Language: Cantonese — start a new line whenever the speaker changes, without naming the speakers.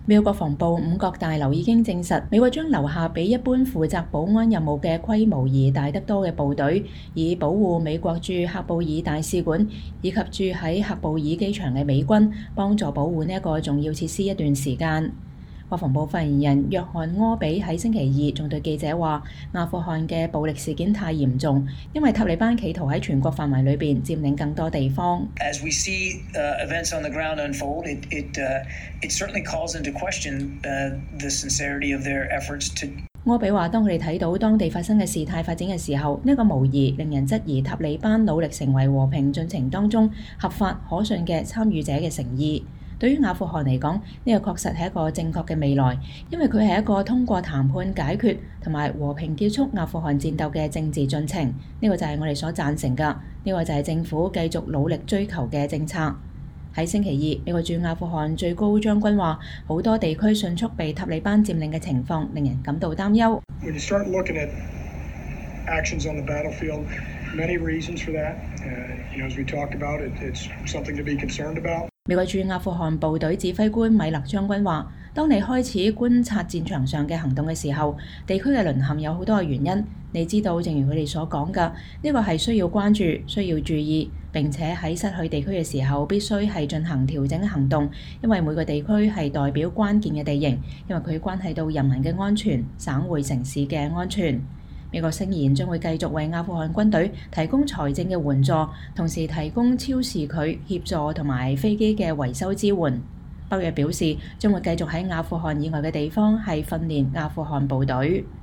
美國國防部五角大樓已經證實，美國將留下比一般負責保安任務嘅規模而大得多嘅部隊，以保護美國駐喀布爾大使館以及駐喺喀布爾機場嘅美軍，幫助保護呢一個重要設施一段時間。國防部發言人約翰柯比喺星期二仲對記者話：阿富汗嘅暴力事件太嚴重，因為塔利班企圖喺全國範圍裏邊佔領更多地方。
As we see events on the ground unfold, it certainly calls into question the sincerity of their efforts to。
柯比話：當佢哋睇到當地發生嘅事態發展嘅時候，呢個無疑令人質疑塔利班努力成為和平進程當中合法可信嘅參與者嘅誠意。對於阿富汗嚟講，呢個確實係一個正確嘅未來，因為佢係一個通過談判解決同埋和平結束阿富汗戰鬥嘅政治進程。呢個就係我哋所贊成㗎，呢個就係政府繼續努力追求嘅政策。喺星期二，美國駐阿富汗最高將軍話：好多地區迅速被塔利班佔領嘅情況令人感到擔憂。
When you start looking at actions on the battlefield, many reasons for that. As we talked about, it's something to be concerned about.
美國駐阿富汗部隊指揮官米勒將軍話：當你開始觀察戰場上嘅行動嘅時候，地區嘅淪陷有好多嘅原因。你知道，正如佢哋所講㗎，呢個係需要關注、需要注意，並且喺失去地區嘅時候必須係進行調整嘅行動，因為每個地區係代表關鍵嘅地形，因為佢關係到人民嘅安全、省會城市嘅安全。美國聲言將會繼續為阿富汗軍隊提供財政嘅援助，同時提供超視距協助同埋飛機嘅維修支援。北約表示將會繼續喺阿富汗以外嘅地方係訓練阿富汗部隊。